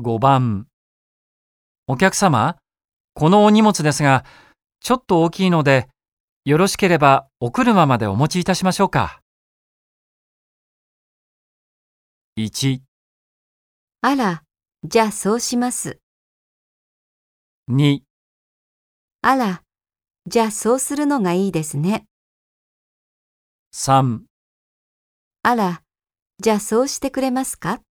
5番。お客様、このお荷物ですが、ちょっと大きいので、よろしければお車までお持ちいたしましょうか。1、 あら、じゃあそうします。 2、 あら、じゃあそうするのがいいですね。 3 あら、じゃあそうしてくれますか？